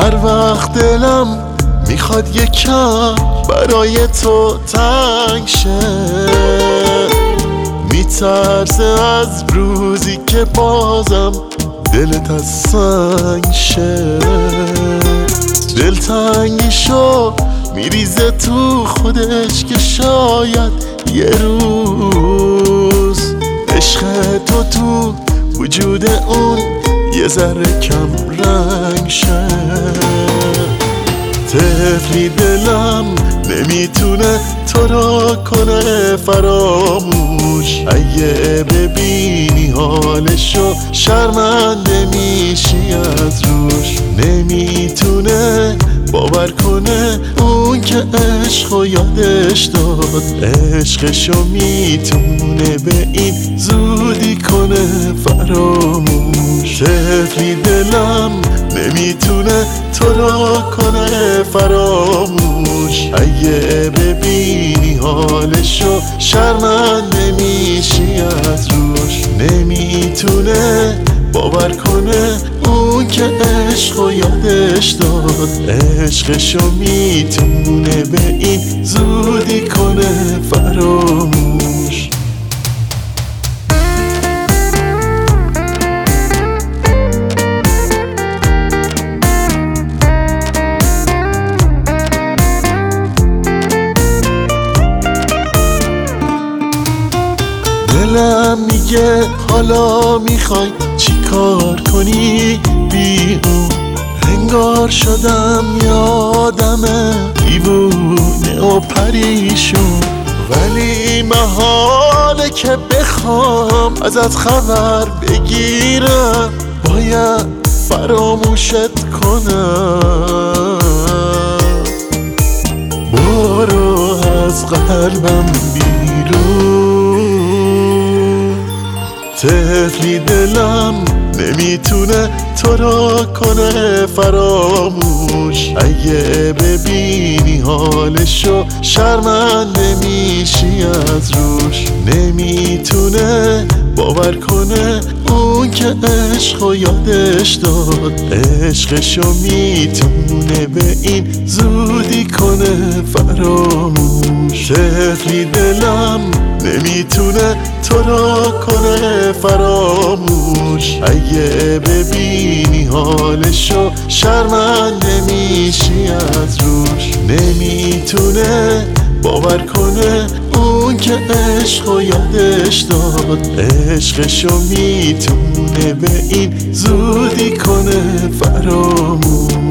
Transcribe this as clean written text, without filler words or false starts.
هر وقت دلم میخواد یکم برای تو تنگ شه، میترسه از روزی که بازم دلت از سنگ شه. دلتنگیشو میریزه تو خودش که شاید یه روز عشق تو وجود اون یه ذره کم رنگ شه. طفلی دلم نمیتونه تو رو کنه فراموش، اگه ببینی حالشو شرمنده میشی از روش. نمیتونه باور کنه اون که عشقو یادش داد، عشقشو میتونه به این زودی کنه فراموش. طفلی دلم نمیتونه تو رو کنه فراموش، اگه ببینی حالشو شرمنده میشی از روش. نمیتونه باور کنه اون که عشقو یادش داد، عشقشو میتونه به این زودی کنه فراموش. دلم میگه حالا میخوای چی کار کنی بی اون، انگار شدم یادم دیوونه و پریشون. ولی محاله که بخوام ازت خبر بگیرم، باید فراموشت کنم. برو از قلبم بیرون. طفلی دلم نمیتونه تو رو کنه فراموش، اگه ببینی حالشو شرمنده میشی از روش. نمیتونه باور کنه اون که عشقو یادش داد، عشقشو میتونه به این زودی کنه فراموش. طفلی دلم نمیتونه تو رو کنه فراموش، اگه ببینی حالشو شرمنده میشی از روش. نمیتونه باور کنه اون که عشقو یادش داد، عشقشو میتونه به این زودی کنه فراموش.